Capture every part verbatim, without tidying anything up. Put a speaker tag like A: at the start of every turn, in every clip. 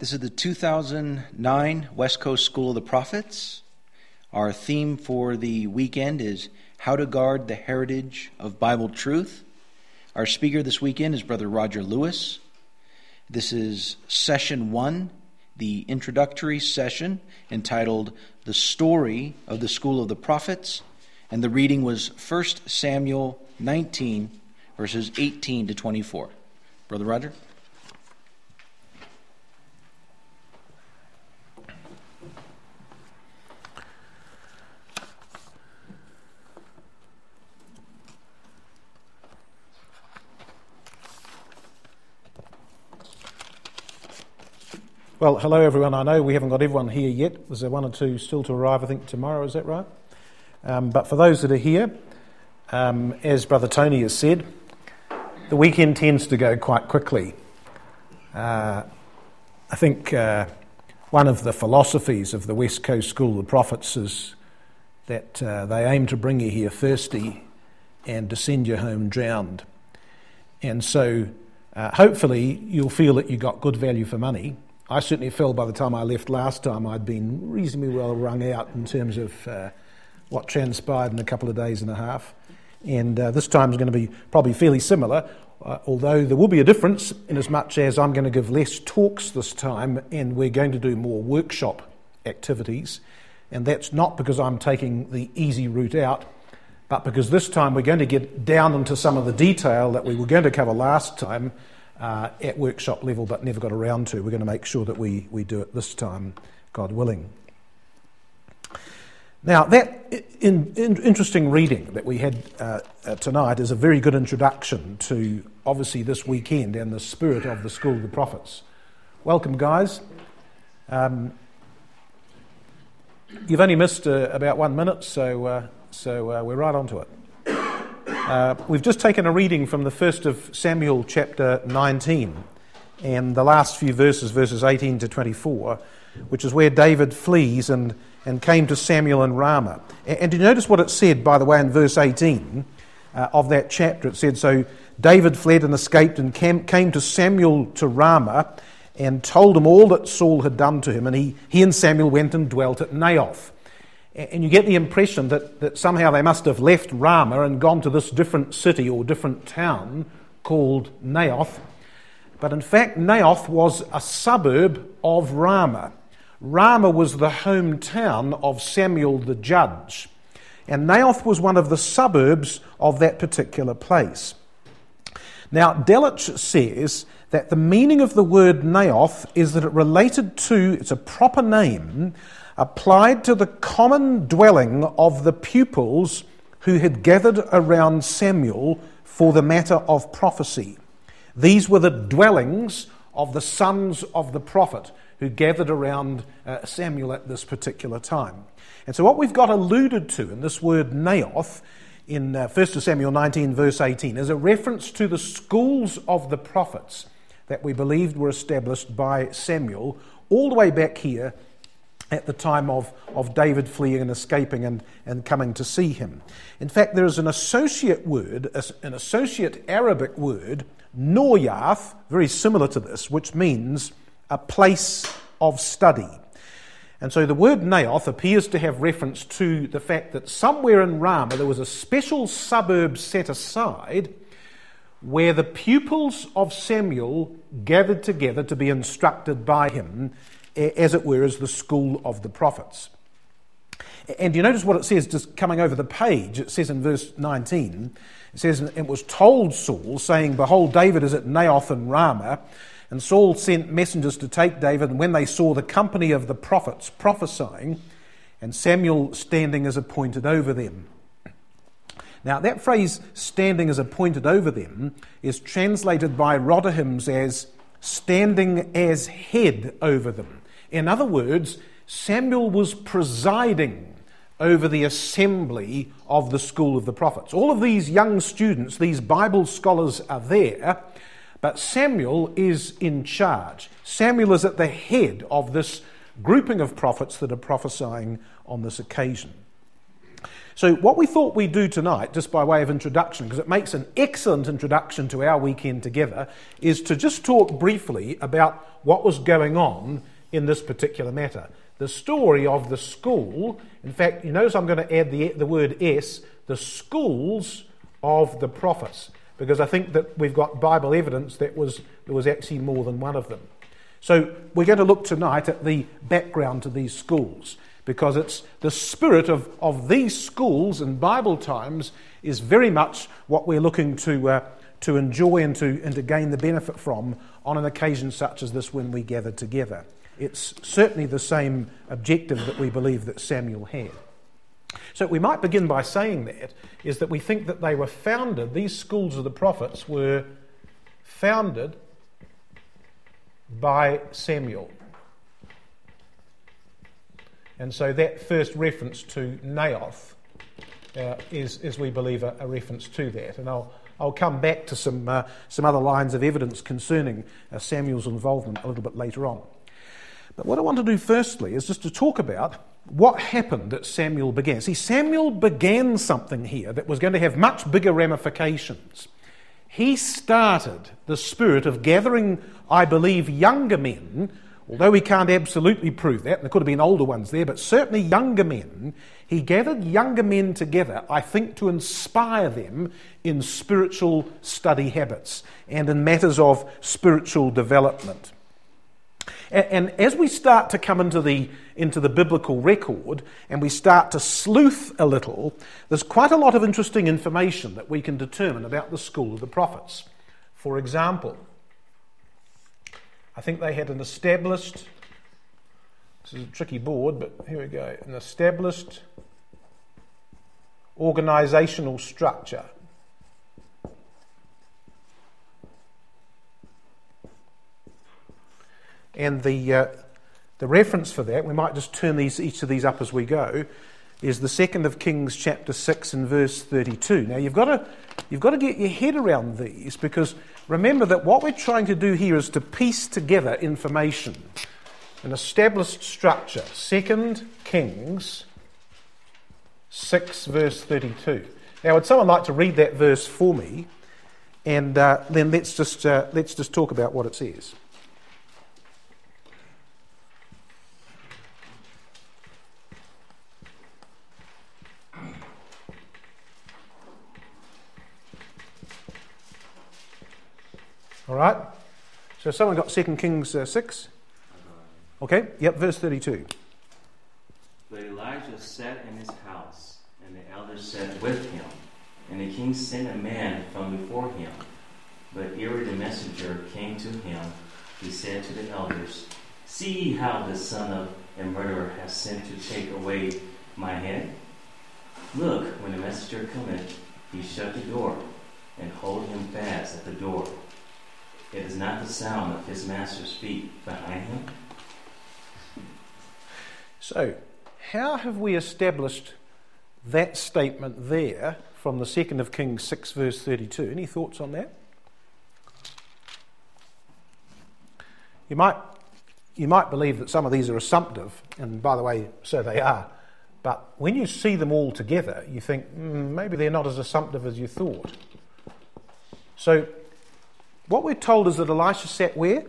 A: This is the two thousand nine West Coast School of the Prophets. Our theme for the weekend is How to Guard the Heritage of Bible Truth. Our speaker this weekend is Brother Roger Lewis. This is session one, the introductory session entitled The Story of the School of the Prophets. And the reading was First Samuel nineteen, verses eighteen to twenty-four. Brother Roger?
B: Well, hello everyone. I know we haven't got everyone here yet. There's one or two still to arrive, I think, tomorrow. Is that right? Um, but for those that are here, um, as Brother Tony has said, the weekend tends to go quite quickly. Uh, I think uh, one of the philosophies of the West Coast School of the Prophets is that uh, they aim to bring you here thirsty and to send you home drowned. And so uh, hopefully you'll feel that you got good value for money. I certainly felt by the time I left last time I'd been reasonably well wrung out in terms of uh, what transpired in a couple of days and a half. And uh, this time is going to be probably fairly similar, uh, although there will be a difference in as much as I'm going to give less talks this time and we're going to do more workshop activities. And that's not because I'm taking the easy route out, but because this time we're going to get down into some of the detail that we were going to cover last time Uh, at workshop level, but never got around to. We're going to make sure that we, we do it this time, God willing. Now, that in, in, interesting reading that we had uh, uh, tonight is a very good introduction to, obviously, this weekend and the spirit of the School of the Prophets. Welcome, guys. Um, you've only missed uh, about one minute, so, uh, so uh, we're right on to it. Uh, we've just taken a reading from the first of Samuel chapter nineteen and the last few verses, verses eighteen to twenty-four, which is where David flees and, and came to Samuel in Ramah. And, and do you notice what it said, by the way, in verse eighteen uh, of that chapter? It said, so David fled and escaped and came, came to Samuel to Ramah and told him all that Saul had done to him. And he, he and Samuel went and dwelt at Naioth. And you get the impression that, that somehow they must have left Ramah and gone to this different city or different town called Naioth. But in fact, Naioth was a suburb of Ramah. Ramah was the hometown of Samuel the judge. And Naioth was one of the suburbs of that particular place. Now, Delitzsch says that the meaning of the word Naioth is that it related to, it's a proper name, applied to the common dwelling of the pupils who had gathered around Samuel for the matter of prophecy. These were the dwellings of the sons of the prophet who gathered around uh, Samuel at this particular time. And so what we've got alluded to in this word Naioth in uh, First Samuel nineteen verse eighteen is a reference to the schools of the prophets that we believed were established by Samuel all the way back here at the time of, of David fleeing and escaping and, and coming to see him. In fact, there is an associate word, an associate Arabic word, Noryath, very similar to this, which means a place of study. And so the word Naioth appears to have reference to the fact that somewhere in Ramah there was a special suburb set aside where the pupils of Samuel gathered together to be instructed by him, as it were, as the school of the prophets. And you notice what it says just coming over the page. It says in verse nineteen, it says, it was told Saul, saying, behold, David is at Naioth in Ramah. And Saul sent messengers to take David, and when they saw the company of the prophets prophesying, and Samuel standing as appointed over them. Now, that phrase, standing as appointed over them, is translated by Rotherhams as standing as head over them. In other words, Samuel was presiding over the assembly of the school of the prophets. All of these young students, these Bible scholars are there, but Samuel is in charge. Samuel is at the head of this grouping of prophets that are prophesying on this occasion. So what we thought we'd do tonight, just by way of introduction, because it makes an excellent introduction to our weekend together, is to just talk briefly about what was going on in this particular matter. The story of the school, in fact, you notice I'm going to add the, the word S, the schools of the prophets, because I think that we've got Bible evidence that was there was actually more than one of them. So we're going to look tonight at the background to these schools, because it's the spirit of, of these schools in Bible times is very much what we're looking to uh, to enjoy and to, and to gain the benefit from on an occasion such as this when we gather together. It's certainly the same objective that we believe that Samuel had. So we might begin by saying that, is that we think that they were founded, these schools of the prophets were founded by Samuel. And so that first reference to Naioth uh, is, is, we believe, a, a reference to that. And I'll, I'll come back to some, uh, some other lines of evidence concerning uh, Samuel's involvement a little bit later on. But what I want to do firstly is just to talk about what happened that Samuel began. See, Samuel began something here that was going to have much bigger ramifications. He started the spirit of gathering, I believe, younger men, although we can't absolutely prove that, and there could have been older ones there, but certainly younger men. He gathered younger men together, I think, to inspire them in spiritual study habits and in matters of spiritual development. And as we start to come into the into the biblical record and we start to sleuth a little, there's quite a lot of interesting information that we can determine about the school of the prophets. For example, I think they had an established, this is a tricky board, but here we go, an established organisational structure. And the uh, the reference for that, we might just turn these each of these up as we go, is the Second of Kings chapter six and verse thirty-two. Now you've got to you've got to get your head around these, because remember that what we're trying to do here is to piece together information, an established structure. Second Kings six verse thirty-two. Now would someone like to read that verse for me, and uh, then let's just uh, let's just talk about what it says. All right, so someone got Second Kings uh, six? Okay, yep, verse thirty-two.
C: But Elijah sat in his house, and the elders sat with him. And the king sent a man from before him. But ere the messenger came to him, he said to the elders, See how the son of a murderer has sent to take away my head? Look, when the messenger cometh, he shut the door, and hold him fast at the door. It is not the sound of his master's feet behind him.
B: So, how have we established that statement there from the Second of Kings six verse thirty-two? Any thoughts on that? You might, you might believe that some of these are assumptive, and by the way, so they are. But when you see them all together, you think, mm, maybe they're not as assumptive as you thought. So, what we're told is that Elisha sat where?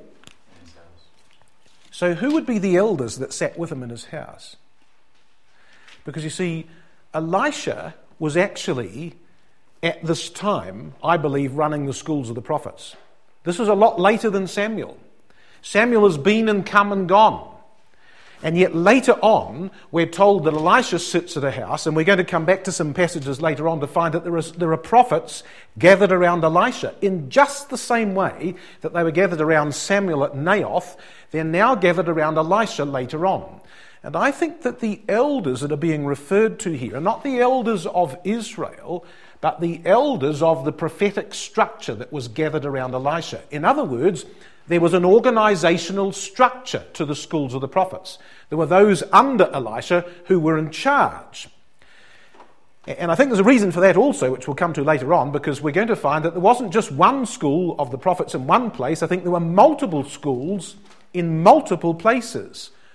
B: So who would be the elders that sat with him in his house? Because you see, Elisha was actually, at this time, I believe, running the schools of the prophets. This was a lot later than Samuel. Samuel has been and come and gone. And yet later on, we're told that Elisha sits at a house, and we're going to come back to some passages later on to find that there, is, there are prophets gathered around Elisha. In just the same way that they were gathered around Samuel at Naioth, they're now gathered around Elisha later on. And I think that the elders that are being referred to here are not the elders of Israel, but the elders of the prophetic structure that was gathered around Elisha. In other words, there was an organisational structure to the schools of the prophets. There were those under Elisha who were in charge. And I think there's a reason for that also, which we'll come to later on, because we're going to find that there wasn't just one school of the prophets in one place. I think there were multiple schools in multiple places.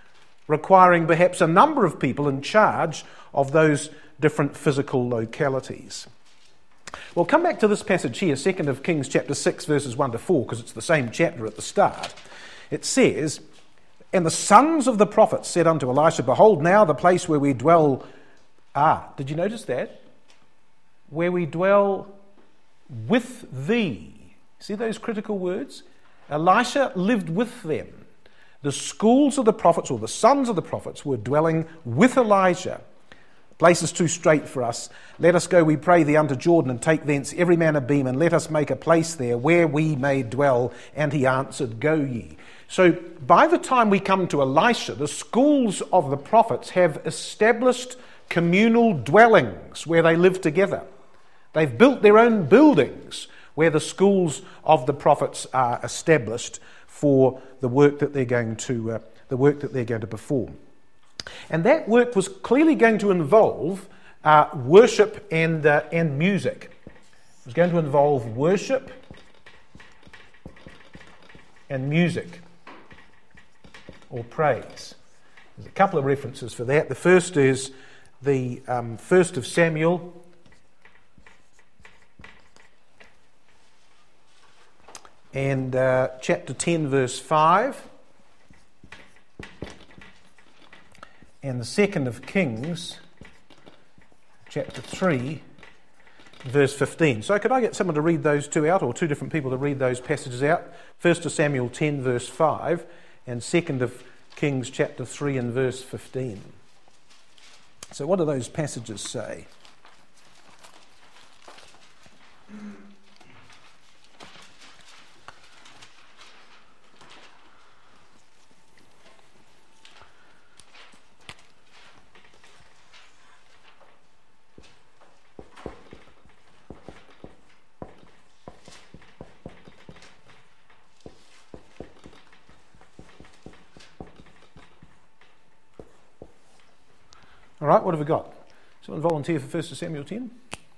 B: requiring perhaps a number of people in charge of those different physical localities. Well, come back to this passage here, Second of Kings chapter six, verses one to four, because it's the same chapter at the start. It says, "And the sons of the prophets said unto Elisha, Behold, now the place where we dwell..." Ah, did you notice that? "Where we dwell with thee." See those critical words? Elisha lived with them. The schools of the prophets, or the sons of the prophets, were dwelling with Elijah. "Place is too strait for us. Let us go, we pray thee, unto Jordan, and take thence every man a beam, and let us make a place there where we may dwell. And he answered, Go ye." So by the time we come to Elisha, the schools of the prophets have established communal dwellings where they live together. They've built their own buildings where the schools of the prophets are established for the work that they're going to uh, the work that they're going to perform. And that work was clearly going to involve uh, worship and uh, and music. It was going to involve worship and music, or praise. There's a couple of references for that. The first is the um, First of Samuel, and uh, chapter ten, verse five. And the Second of Kings, chapter three, verse fifteen. So could I get someone to read those two out, or two different people to read those passages out? First of Samuel ten, verse five, and Second of Kings, chapter three, and verse fifteen. So what do those passages say? All right, what have we got? Someone volunteer for First of Samuel ten?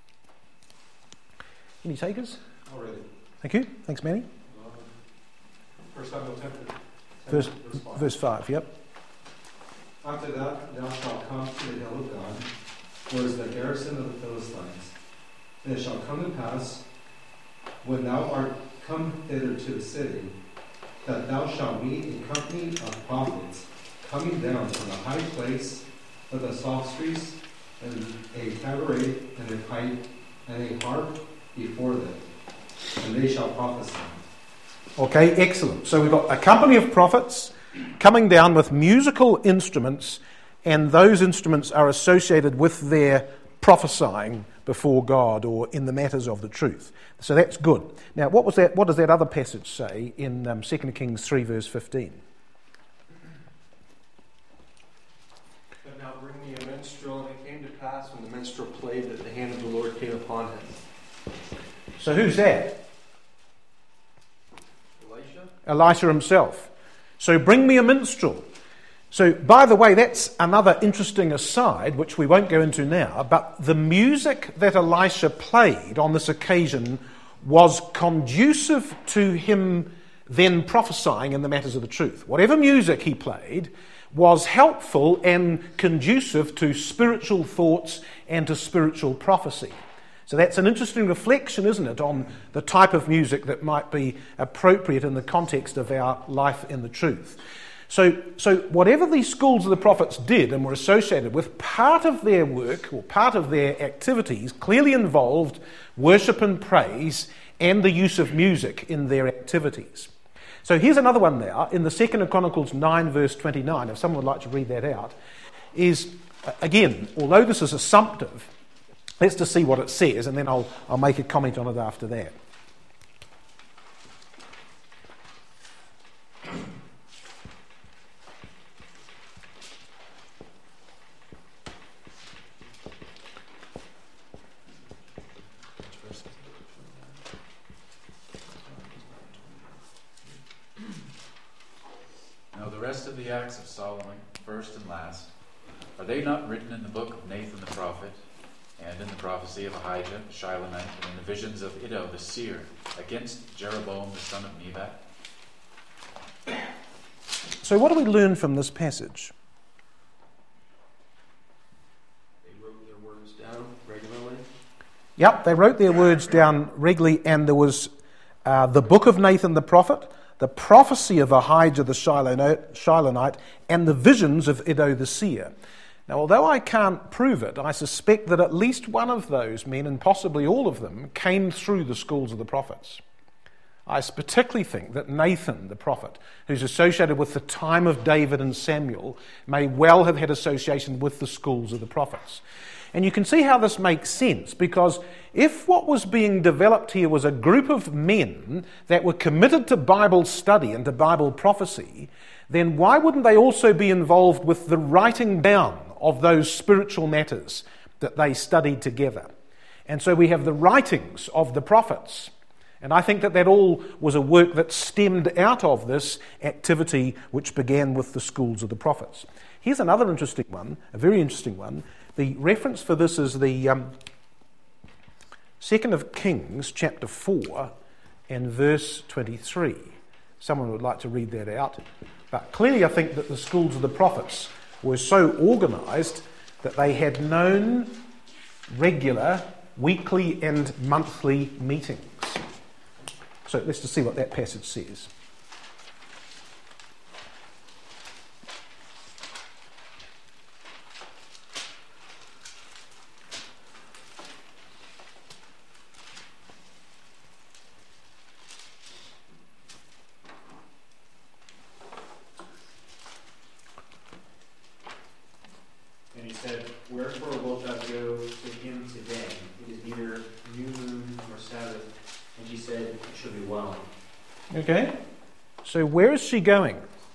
B: Any takers?
D: Already.
B: Thank you. Thanks, Manny.
D: Uh, First Samuel ten,
B: Verse,
D: verse five.
B: verse five, yep.
D: "After that thou shalt come to the hill of God, where is the garrison of the Philistines. And it shall come to pass, when thou art come thither to the city, that thou shalt meet a company of prophets coming down from the high place of the psalteries, and a tabret, and a pipe, and a harp before them, and they shall prophesy."
B: Okay, excellent. So we've got a company of prophets coming down with musical instruments, and those instruments are associated with their prophesying before God or in the matters of the truth. So that's good. Now, what was that? What does that other passage say in um, Second Kings three, verse fifteen?
E: "But now bring me a minstrel, and it came to pass when the minstrel played that the hand of the Lord came upon him."
B: So who's that?
E: Elisha?
B: Elisha himself. So bring me a minstrel. So, by the way, that's another interesting aside, which we won't go into now, but the music that Elisha played on this occasion was conducive to him then prophesying in the matters of the truth. Whatever music he played was helpful and conducive to spiritual thoughts and to spiritual prophecy. So that's an interesting reflection, isn't it, on the type of music that might be appropriate in the context of our life in the truth. So, so whatever these schools of the prophets did and were associated with, part of their work or part of their activities clearly involved worship and praise and the use of music in their activities. So here's another one now in the Second of Chronicles nine, verse twenty-nine, if someone would like to read that out, is, again, although this is assumptive, let's just see what it says, and then I'll, I'll make a comment on it after that.
F: Now the rest of the acts of Solomon, first and last, are they not written in the book of Nathan the prophet, and in the prophecy of Ahijah the Shilonite, and in the visions of Iddo the seer against Jeroboam the son of Nebat?
B: So what do we learn from this passage?
E: words down regularly?
B: Yep, they wrote their words down regularly, and there was uh, the book of Nathan the prophet, the prophecy of Ahijah the Shilonite, and the visions of Iddo the seer. Now, although I can't prove it, I suspect that at least one of those men, and possibly all of them, came through the schools of the prophets. I particularly think that Nathan the prophet, who's associated with the time of David and Samuel, may well have had association with the schools of the prophets. And you can see how this makes sense, because if what was being developed here was a group of men that were committed to Bible study and to Bible prophecy, then why wouldn't they also be involved with the writing down of those spiritual matters that they studied together? And so we have the writings of the prophets. And I think that that all was a work that stemmed out of this activity which began with the schools of the prophets. Here's another interesting one, a very interesting one. The reference for this is the um, Second of Kings, chapter four, and verse twenty-three. Someone would like to read that out. But clearly I think that the schools of the prophets were so organised that they had known regular weekly and monthly meetings. So let's just see what that passage says.
G: And he said, "Wherefore wilt thou go to him today? It is neither new moon nor Sabbath." And she said, "It shall be well."
B: Okay. So where is she going?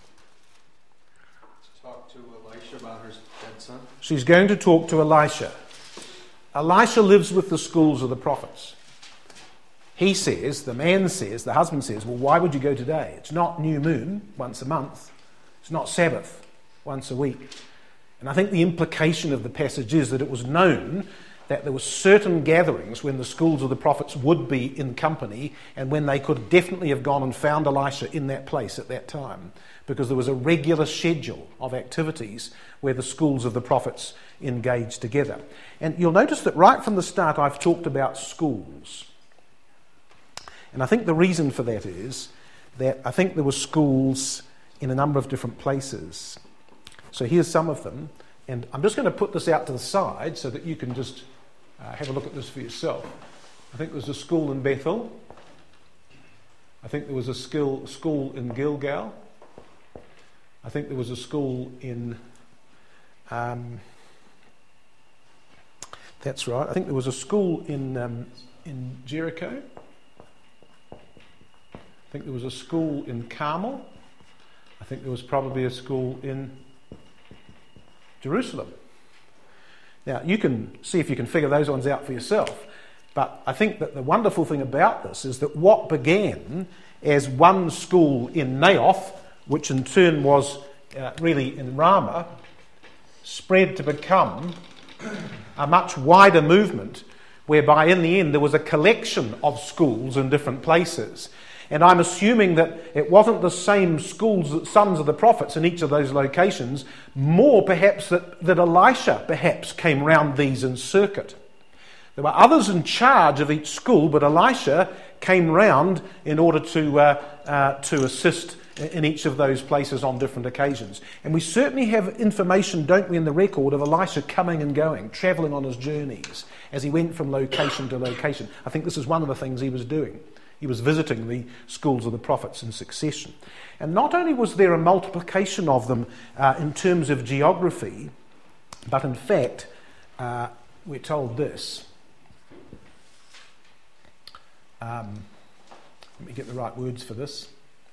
E: To talk to Elisha about her dead son.
B: She's going to talk to Elisha. Elisha lives with the schools of the prophets. He says, the man says, the husband says, well, why would you go today? It's not new moon once a month. It's not Sabbath once a week. And I think the implication of the passage is that it was known that there were certain gatherings when the schools of the prophets would be in company, and when they could definitely have gone and found Elisha in that place at that time, because there was a regular schedule of activities where the schools of the prophets engaged together. And you'll notice that right from the start I've talked about schools. And I think the reason for that is that I think there were schools in a number of different places. So here's some of them. And I'm just going to put this out to the side so that you can just uh, have a look at this for yourself. I think there was a school in Bethel. I think there was a skill, school in Gilgal. I think there was a school in... Um, that's right. I think there was a school in um, in Jericho. I think there was a school in Carmel. I think there was probably a school in Jerusalem. Now, you can see if you can figure those ones out for yourself. But I think that the wonderful thing about this is that what began as one school in Naoth, which in turn was uh, really in Ramah, spread to become a much wider movement, whereby in the end there was a collection of schools in different places. And I'm assuming that it wasn't the same schools, sons of the prophets in each of those locations, more perhaps that, that Elisha perhaps came round these in circuit. There were others in charge of each school, but Elisha came round in order to, uh, uh, to assist in each of those places on different occasions. And we certainly have information, don't we, in the record of Elisha coming and going, travelling on his journeys as he went from location to location. I think this is one of the things he was doing. He was visiting the schools of the prophets in succession. And not only was there a multiplication of them uh, in terms of geography, but in fact, uh, we're told this. Um, let me get the right words for this.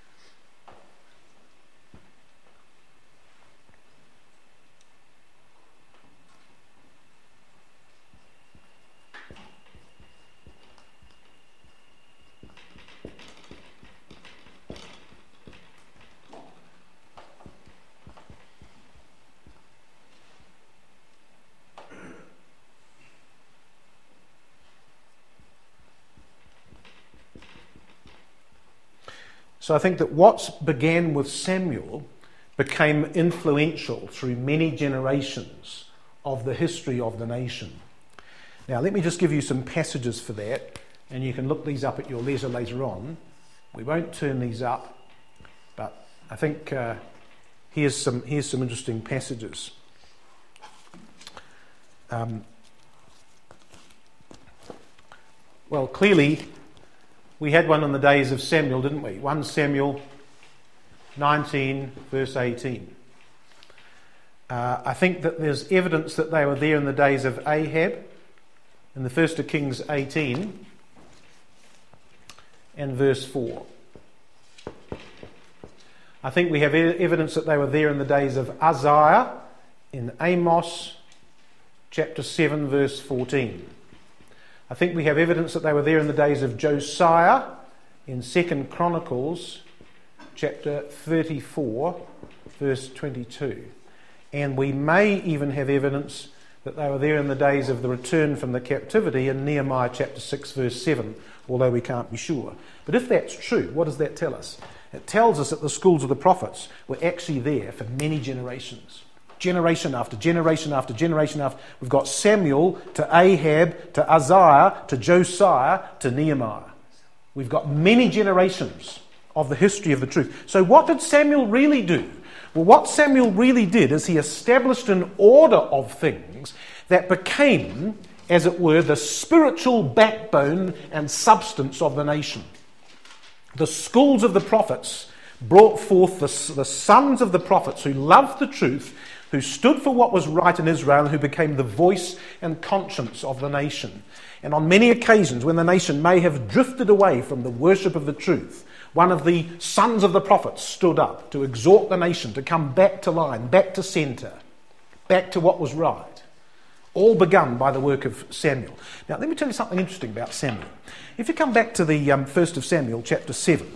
B: So I think that what began with Samuel became influential through many generations of the history of the nation. Now, let me just give you some passages for that, and you can look these up at your leisure later on. We won't turn these up, but I think uh, here's some here's some interesting passages. Um, well, clearly, we had one in the days of Samuel, didn't we? First Samuel nineteen, verse eighteen. Uh, I think that there's evidence that they were there in the days of Ahab, in the First of Kings eighteen, and verse four. I think we have e- evidence that they were there in the days of Uzziah, in Amos, chapter seven, verse fourteen. I think we have evidence that they were there in the days of Josiah, in Second Chronicles, chapter thirty-four, verse twenty-two. And we may even have evidence that they were there in the days of the return from the captivity in Nehemiah chapter six, verse seven, although we can't be sure. But if that's true, what does that tell us? It tells us that the schools of the prophets were actually there for many generations. Generation after generation after generation after. We've got Samuel to Ahab to Uzziah to Josiah to Nehemiah. We've got many generations of the history of the truth. So what did Samuel really do? Well, what Samuel really did is he established an order of things that became, as it were, the spiritual backbone and substance of the nation. The schools of the prophets brought forth the, the sons of the prophets who loved the truth, who stood for what was right in Israel, and who became the voice and conscience of the nation. And on many occasions, when the nation may have drifted away from the worship of the truth, one of the sons of the prophets stood up to exhort the nation to come back to line, back to centre, back to what was right. All begun by the work of Samuel. Now, let me tell you something interesting about Samuel. If you come back to the um, first of Samuel, chapter seven,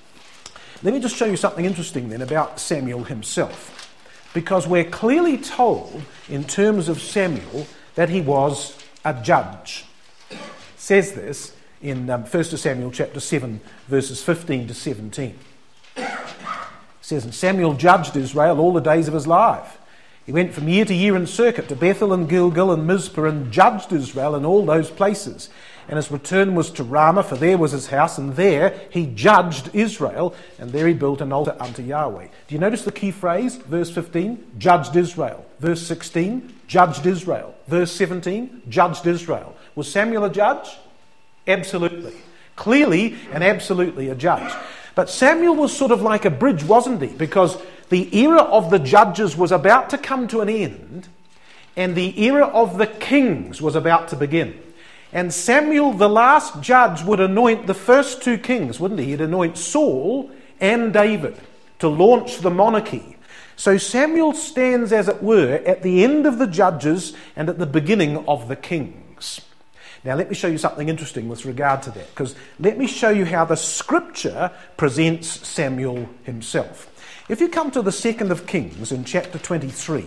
B: let me just show you something interesting then about Samuel himself. Because we're clearly told, in terms of Samuel, that he was a judge. It says this in um, first of Samuel chapter seven, verses fifteen to seventeen. It says, "And Samuel judged Israel all the days of his life. He went from year to year in circuit to Bethel and Gilgal and Mizpah, and judged Israel in all those places. And his return was to Ramah, for there was his house, and there he judged Israel, and there he built an altar unto Yahweh." Do you notice the key phrase? Verse fifteen, judged Israel. Verse sixteen, judged Israel. Verse seventeen, judged Israel. Was Samuel a judge? Absolutely. Clearly and absolutely a judge. But Samuel was sort of like a bridge, wasn't he? Because the era of the judges was about to come to an end, and the era of the kings was about to begin. And Samuel, the last judge, would anoint the first two kings, wouldn't he? He'd anoint Saul and David to launch the monarchy. So Samuel stands, as it were, at the end of the judges and at the beginning of the kings. Now, let me show you something interesting with regard to that, because let me show you how the Scripture presents Samuel himself. If you come to the second of Kings in chapter twenty-three,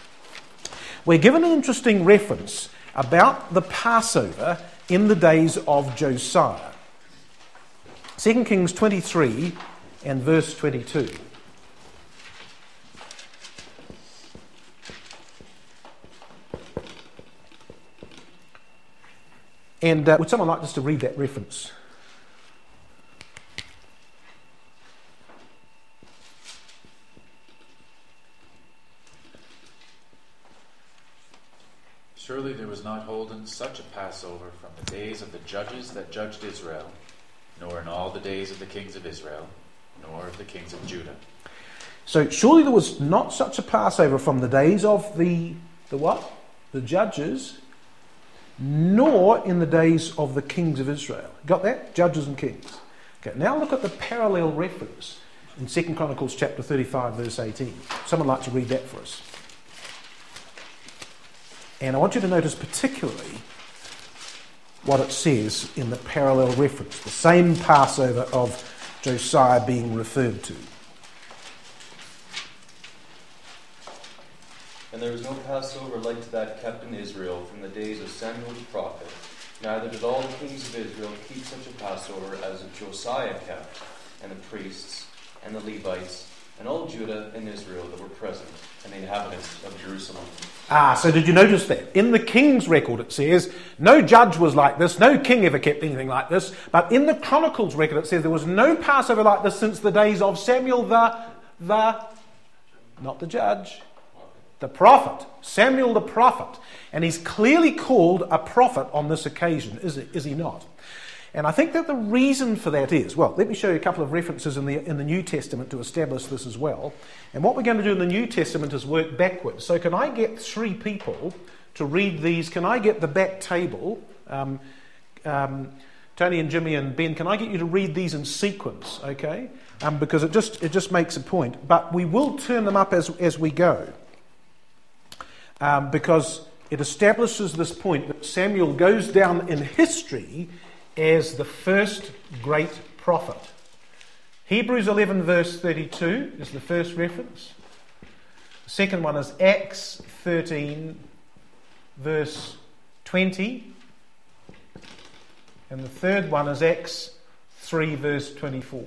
B: we're given an interesting reference about the Passover in the days of Josiah. Second Kings twenty-three and verse twenty-two. And uh, would someone like us to read that reference?
F: Surely there was not holden such a Passover from the days of the judges that judged Israel, nor in all the days of the kings of Israel, nor of the kings of Judah.
B: So surely there was not such a Passover from the days of the, the what? The judges, nor in the days of the kings of Israel. Got that? Judges and kings. Okay, now look at the parallel reference in Second Chronicles chapter thirty-five, verse eighteen. Someone like to read that for us. And I want you to notice particularly what it says in the parallel reference, the same Passover of Josiah being referred to.
H: And there was no Passover like to that kept in Israel from the days of Samuel the prophet. Neither did all the kings of Israel keep such a Passover as Josiah kept, and the priests, and the Levites, and all Judah and Israel that were present, and the inhabitants of Jerusalem.
B: Ah, so did you notice that? In the king's record it says, no judge was like this, no king ever kept anything like this, but in the Chronicles record it says there was no Passover like this since the days of Samuel the, the, not the judge, the prophet. Samuel the prophet. And he's clearly called a prophet on this occasion, is, it, is he not? And I think that the reason for that is, well, let me show you a couple of references in the in the New Testament to establish this as well. And what we're going to do in the New Testament is work backwards. So can I get three people to read these? Can I get the back table? Um, um, Tony and Jimmy and Ben, can I get you to read these in sequence, okay? Um, because it just it just makes a point. But we will turn them up as, as we go. Um, because it establishes this point that Samuel goes down in history as the first great prophet. Hebrews eleven verse thirty-two is the first reference. The second one is Acts thirteen verse twenty. And the third one is Acts three verse twenty-four.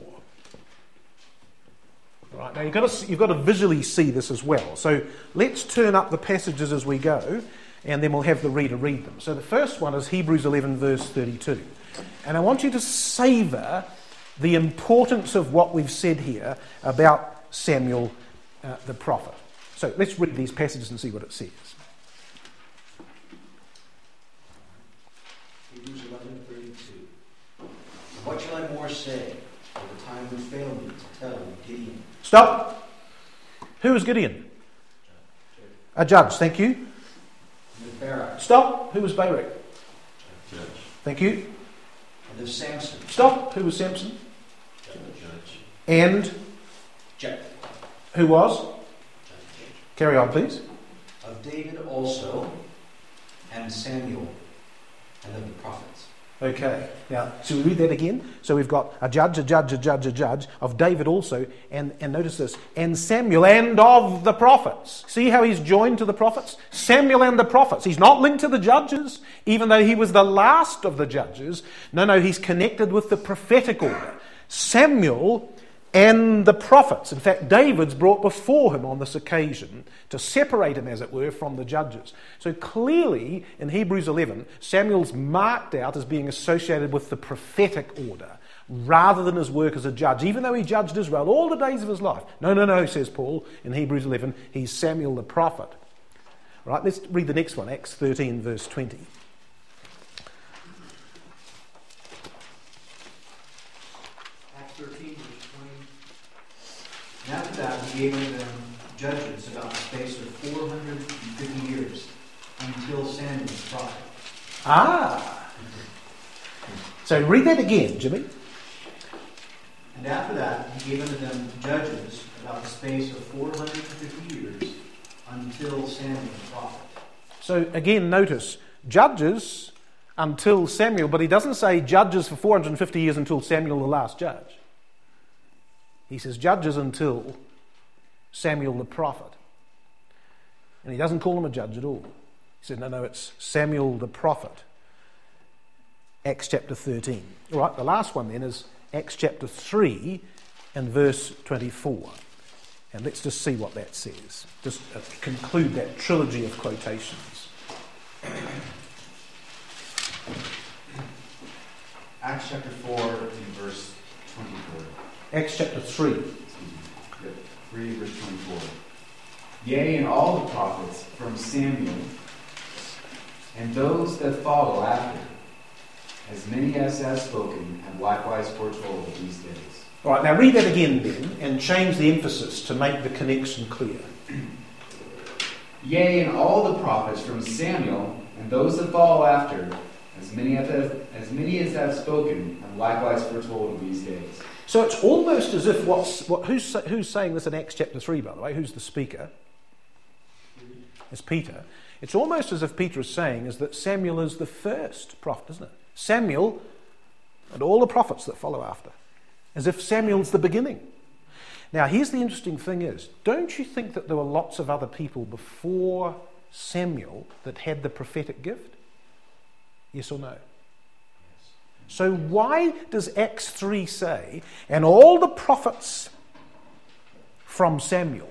B: Right, now you've got to, you've got to visually see this as well. So let's turn up the passages as we go, and then we'll have the reader read them. So the first one is Hebrews eleven verse thirty-two. And I want you to savour the importance of what we've said here about Samuel uh, the prophet. So let's read these passages and see what it says.
A: Hebrews eleven thirty-two. What shall I more say? For the time would fail me to tell Gideon.
B: Stop. Who was Gideon? A judge, thank you.
A: And Barak.
B: Stop. Who was Barak?
H: Judge.
B: Thank you.
A: And of Samson.
B: Stop. Who was Samson?
H: Judge.
B: And
A: Jephthah.
B: who was? Carry on, please.
A: Of David also, and Samuel, and of the prophets.
B: Okay. Now, so we read that again. So we've got a judge, a judge, a judge, a judge, of David also, and, and notice this, and Samuel, and of the prophets. See how he's joined to the prophets? Samuel and the prophets. He's not linked to the judges, even though he was the last of the judges. No, no, he's connected with the prophetic order. Samuel and the prophets. In fact, David's brought before him on this occasion to separate him, as it were, from the judges. So clearly, in Hebrews eleven, Samuel's marked out as being associated with the prophetic order rather than his work as a judge, even though he judged Israel all the days of his life. No, no, no, says Paul in Hebrews eleven, he's Samuel the prophet. All right, let's read the next one, Acts thirteen, verse twenty.
I: thirteen, verse twenty. And after that, he gave unto them judges about the space of four hundred fifty years, until Samuel the prophet.
B: Ah! So read that again, Jimmy.
I: And after that, he gave unto them judges about the space of four hundred fifty years, until Samuel the prophet.
B: So again, notice, judges until Samuel, but he doesn't say judges for four hundred fifty years until Samuel the last judge. He says judges until Samuel the prophet. And he doesn't call him a judge at all. He said, no, no, it's Samuel the prophet. Acts chapter thirteen. All right, the last one then is Acts chapter three and verse twenty-four. And let's just see what that says. Just uh, conclude that trilogy of quotations.
J: Acts chapter four and verse twenty-four.
B: Acts chapter three.
J: Yep, three verse twenty-four. Yea, and all the prophets from Samuel, and those that follow after, as many as have spoken, have likewise foretold these days.
B: All right, now read that again, Ben, and change the emphasis to make the connection clear.
J: Yea, and all the prophets from Samuel, and those that follow after, as many as have, as many as have spoken, have likewise foretold of these days.
B: So it's almost as if what's what who's who's saying this in Acts chapter three, by the way? Who's the speaker? It's Peter. It's almost as if Peter is saying is that Samuel is the first prophet, isn't it? Samuel and all the prophets that follow after, as if Samuel's the beginning. Now, here's the interesting thing is, don't you think that there were lots of other people before Samuel that had the prophetic gift? Yes or no? So why does Acts three say, and all the prophets from Samuel?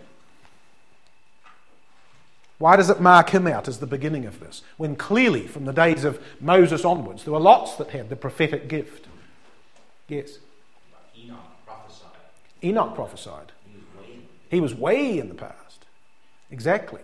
B: Why does it mark him out as the beginning of this, when clearly from the days of Moses onwards there were lots that had the prophetic gift? Yes?
K: Enoch prophesied.
B: Enoch prophesied.
K: He was way in.
B: He was way in the past. Exactly.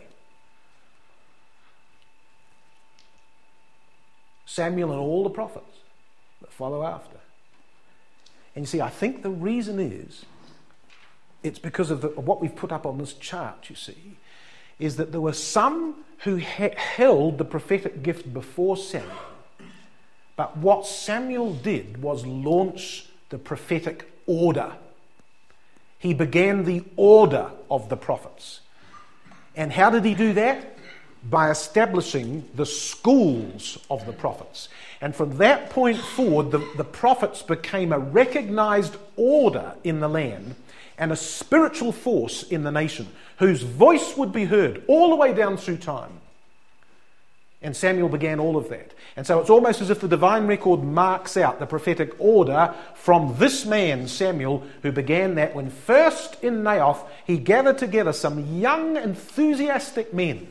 B: Samuel and all the prophets that follow after. And you see, I think the reason is, it's because of, the, of what we've put up on this chart, you see, is that there were some who ha- held the prophetic gift before Samuel, but what Samuel did was launch the prophetic order. He began the order of the prophets. And how did he do that? By establishing the schools of the prophets. And from that point forward, the, the prophets became a recognized order in the land and a spiritual force in the nation whose voice would be heard all the way down through time. And Samuel began all of that. And so it's almost as if the divine record marks out the prophetic order from this man, Samuel, who began that when first in Naioth he gathered together some young, enthusiastic men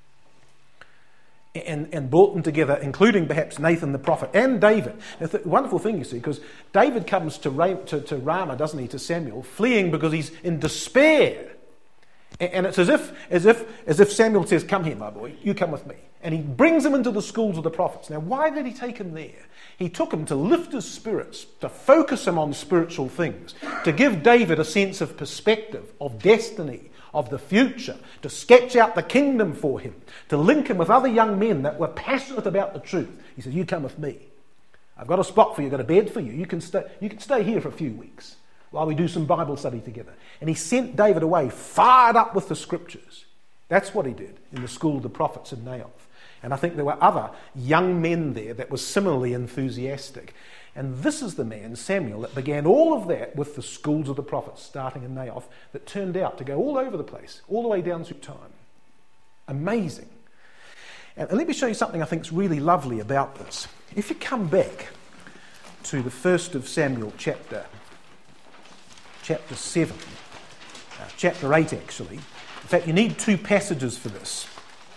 B: and, and brought them together, including perhaps Nathan the prophet and David. Now, the wonderful thing, you see, because David comes to, Ra- to, to Ramah, doesn't he, to Samuel, fleeing because he's in despair. And, and it's as if, as if, as if Samuel says, "Come here, my boy, you come with me." And he brings him into the schools of the prophets. Now, why did he take him there? He took him to lift his spirits, to focus him on spiritual things, to give David a sense of perspective, of destiny, of the future, to sketch out the kingdom for him, to link him with other young men that were passionate about the truth. He says, "You come with me. I've got a spot for you, I've got a bed for you. You can stay, you can stay here for a few weeks while we do some Bible study together." And he sent David away, fired up with the scriptures. That's what he did in the school of the prophets in Naioth. And I think there were other young men there that were similarly enthusiastic. And this is the man, Samuel, that began all of that with the schools of the prophets starting in Naioth that turned out to go all over the place, all the way down through time. Amazing. And let me show you something I think is really lovely about this. If you come back to the first of Samuel chapter, chapter seven, uh, chapter eight actually. In fact, you need two passages for this.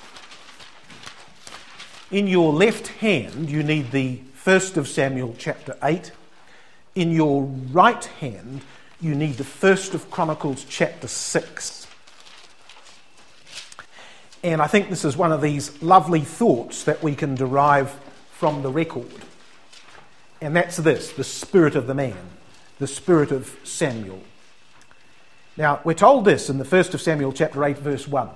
B: In your left hand, you need the first of Samuel chapter eight. In your right hand, you need the first of Chronicles chapter six. And I think this is one of these lovely thoughts that we can derive from the record. And that's this, the spirit of the man, the spirit of Samuel. Now, we're told this in the first of Samuel chapter eight, verse one.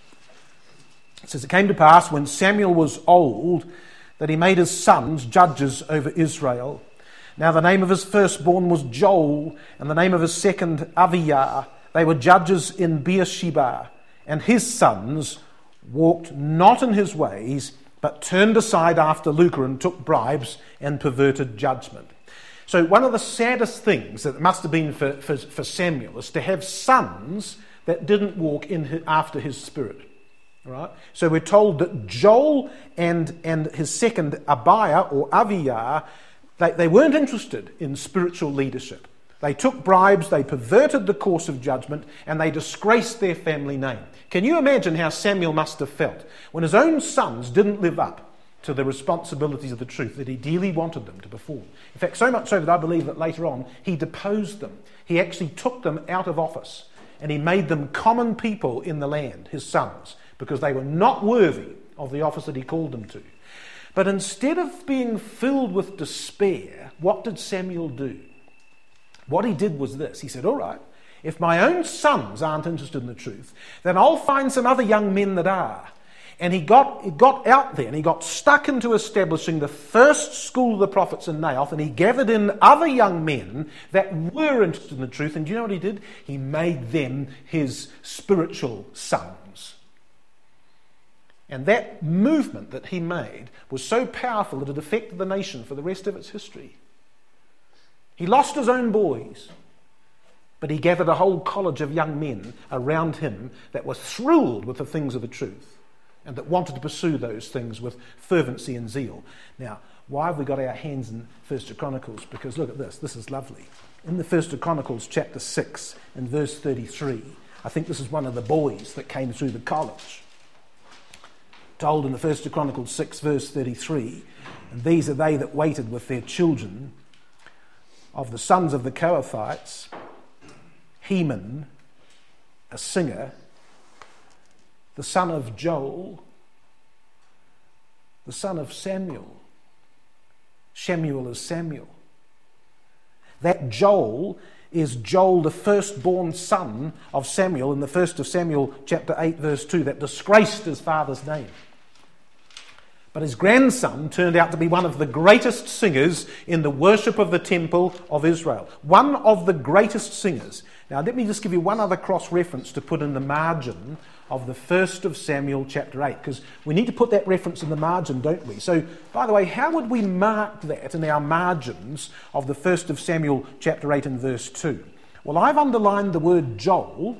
B: It says, "It came to pass when Samuel was old that he made his sons judges over Israel. Now the name of his firstborn was Joel, and the name of his second Aviah. They were judges in Beersheba, and his sons walked not in his ways, but turned aside after lucre and took bribes and perverted judgment." So one of the saddest things that it must have been for, for, for Samuel is to have sons that didn't walk in his, after his spirit. Right? So we're told that Joel and, and his second Abiah or Aviah, they, they weren't interested in spiritual leadership. They took bribes, they perverted the course of judgment, and they disgraced their family name. Can you imagine how Samuel must have felt when his own sons didn't live up to the responsibilities of the truth that he dearly wanted them to perform? In fact, so much so that I believe that later on he deposed them. He actually took them out of office and he made them common people in the land, his sons, because they were not worthy of the office that he called them to. But instead of being filled with despair, what did Samuel do? What he did was this. He said, "All right, if my own sons aren't interested in the truth, then I'll find some other young men that are." And he got, he got out there and he got stuck into establishing the first school of the prophets in Naioth, and he gathered in other young men that were interested in the truth. And do you know what he did? He made them his spiritual sons. And that movement that he made was so powerful that it affected the nation for the rest of its history. He lost his own boys, but he gathered a whole college of young men around him that were thrilled with the things of the truth and that wanted to pursue those things with fervency and zeal. Now, Why have we got our hands in First Chronicles? Because look at this. This is lovely. In the First Chronicles chapter six and verse thirty-three, I think this is one of the boys that came through the college. Told in the First Chronicles six verse thirty-three, and these are they that waited with their children of the sons of the Kohathites, Heman, a singer, the son of Joel, the son of Samuel. Shemuel is Samuel. That Joel is Joel, the firstborn son of Samuel, in the first of Samuel chapter eight verse two, that disgraced his father's name. But his grandson turned out to be one of the greatest singers in the worship of the temple of Israel. One of the greatest singers. Now let me just give you one other cross-reference to put in the margin of the first of Samuel chapter eight, because we need to put that reference in the margin, don't we? So, by the way, how would we mark that in our margins of the first of Samuel chapter eight and verse two? Well, I've underlined the word Joel,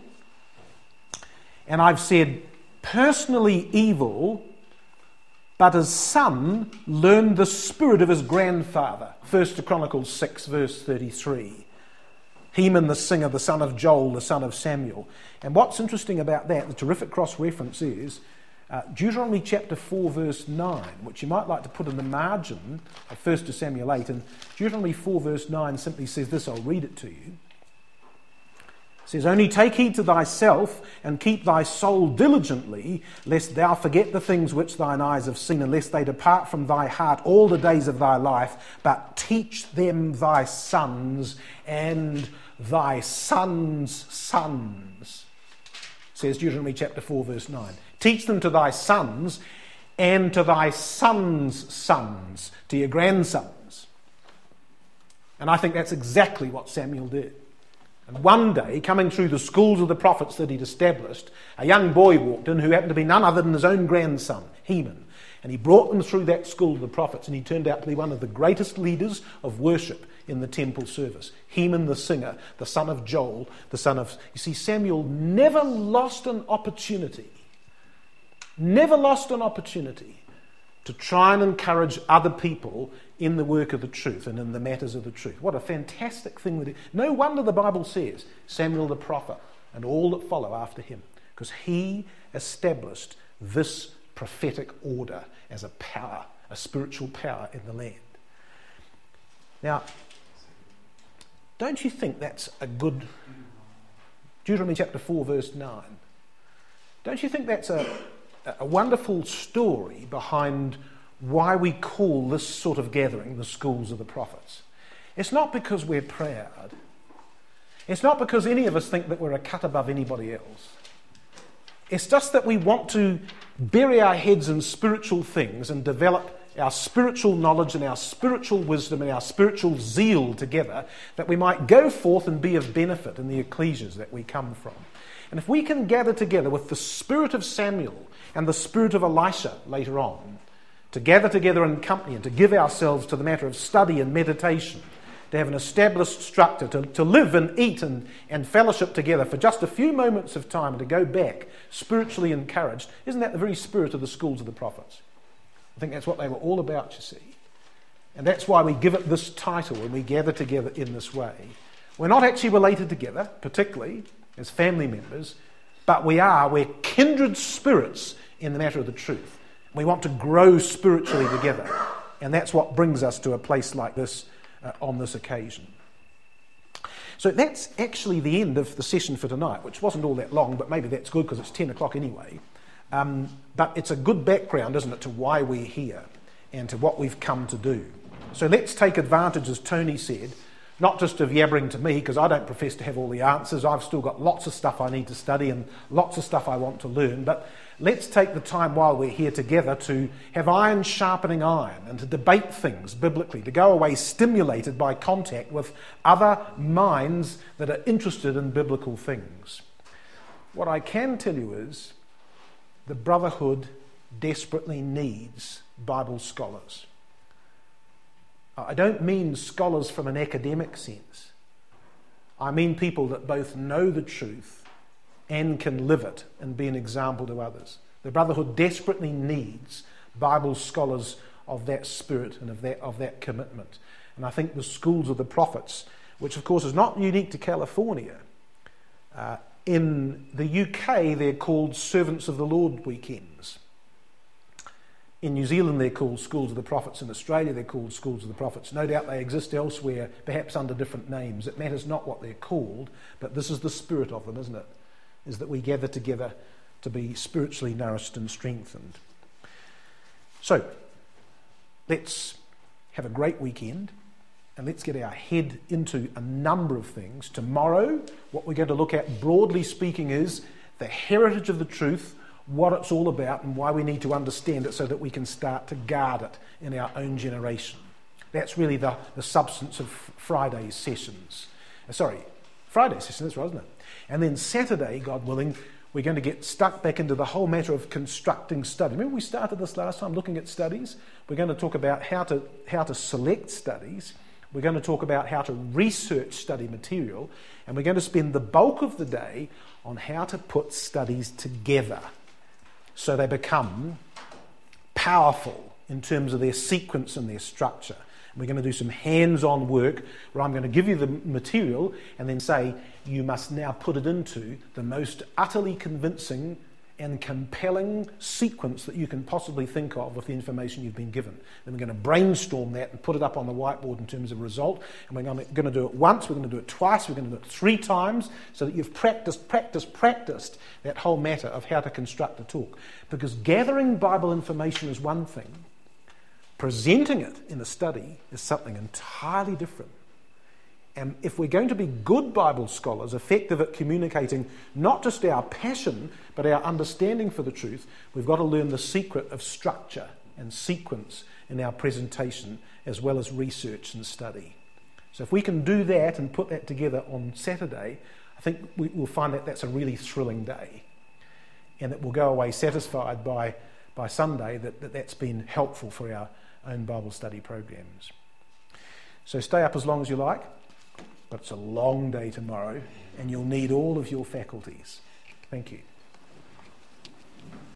B: and I've said, personally evil, but his son learned the spirit of his grandfather. First Chronicles six verse thirty-three. Heman the singer, the son of Joel, the son of Samuel. And what's interesting about that, the terrific cross-reference is uh, Deuteronomy chapter four verse nine, which you might like to put in the margin of first of Samuel eight. And Deuteronomy four verse nine simply says this, I'll read it to you. It says, only take heed to thyself and keep thy soul diligently, lest thou forget the things which thine eyes have seen, and lest they depart from thy heart all the days of thy life, but teach them thy sons and thy sons' sons. Says Deuteronomy chapter four verse nine. Teach them to thy sons and to thy sons' sons, to your grandsons. And I think that's exactly what Samuel did. And one day, coming through the schools of the prophets that he'd established, a young boy walked in who happened to be none other than his own grandson, Heman. And he brought them through that school of the prophets, and he turned out to be one of the greatest leaders of worship in the temple service. Heman the singer, the son of Joel, the son of... You see, Samuel never lost an opportunity, never lost an opportunity to try and encourage other people in the work of the truth and in the matters of the truth. What a fantastic thing that it is. No wonder the Bible says Samuel the prophet and all that follow after him, because he established this prophetic order as a power, a spiritual power in the land. Now, don't you think that's a good... Deuteronomy chapter four verse nine. Don't you think that's a, a wonderful story behind why we call this sort of gathering the schools of the prophets? It's not because we're proud. It's not because any of us think that we're a cut above anybody else. It's just that we want to bury our heads in spiritual things and develop our spiritual knowledge and our spiritual wisdom and our spiritual zeal together, that we might go forth and be of benefit in the ecclesias that we come from. And if we can gather together with the spirit of Samuel and the spirit of Elisha later on, to gather together in company and to give ourselves to the matter of study and meditation, to have an established structure, to, to live and eat and, and fellowship together for just a few moments of time and to go back spiritually encouraged, isn't that the very spirit of the schools of the prophets? I think that's what they were all about, you see. And that's why we give it this title when we gather together in this way. We're not actually related together, particularly as family members, but we are, we're kindred spirits in the matter of the truth. We want to grow spiritually together. And that's what brings us to a place like this uh, on this occasion. So that's actually the end of the session for tonight, which wasn't all that long, but maybe that's good because it's ten o'clock anyway. Um, but it's a good background, isn't it, to why we're here and to what we've come to do. So let's take advantage, as Tony said, not just of yabbering to me, because I don't profess to have all the answers. I've still got lots of stuff I need to study and lots of stuff I want to learn. But let's take the time while we're here together to have iron sharpening iron and to debate things biblically, to go away stimulated by contact with other minds that are interested in biblical things. What I can tell you is the Brotherhood desperately needs Bible scholars. I don't mean scholars from an academic sense. I mean people that both know the truth and can live it and be an example to others. The Brotherhood desperately needs Bible scholars of that spirit and of that, of that commitment. And I think the schools of the prophets, which of course is not unique to California, uh, in the U K they're called Servants of the Lord weekends. In New Zealand they're called Schools of the Prophets. In Australia they're called Schools of the Prophets. No doubt they exist elsewhere, perhaps under different names. It matters not what they're called, but this is the spirit of them, isn't it? Is that we gather together to be spiritually nourished and strengthened. So, let's have a great weekend and let's get our head into a number of things. Tomorrow, what we're going to look at, broadly speaking, is the heritage of the truth, what it's all about and why we need to understand it so that we can start to guard it in our own generation. That's really the, the substance of Friday's sessions. Uh, sorry, Friday's session, that's right, isn't it? And then Saturday, God willing, we're going to get stuck back into the whole matter of constructing study. Remember we started this last time, looking at studies? We're going to talk about how to, how to select studies. We're going to talk about how to research study material. And we're going to spend the bulk of the day on how to put studies together so they become powerful in terms of their sequence and their structure. We're going to do some hands-on work where I'm going to give you the material and then say, you must now put it into the most utterly convincing and compelling sequence that you can possibly think of with the information you've been given. Then we're going to brainstorm that and put it up on the whiteboard in terms of result. And we're going to do it once, we're going to do it twice, we're going to do it three times so that you've practiced, practiced, practiced that whole matter of how to construct a talk. Because gathering Bible information is one thing. Presenting it in a study is something entirely different. And if we're going to be good Bible scholars, effective at communicating not just our passion, but our understanding for the truth, we've got to learn the secret of structure and sequence in our presentation, as well as research and study. So if we can do that and put that together on Saturday, I think we, we'll find that that's a really thrilling day. And that we'll go away satisfied by, by Sunday that, that that's been helpful for our own Bible study programs. So stay up as long as you like, but it's a long day tomorrow and you'll need all of your faculties. Thank you.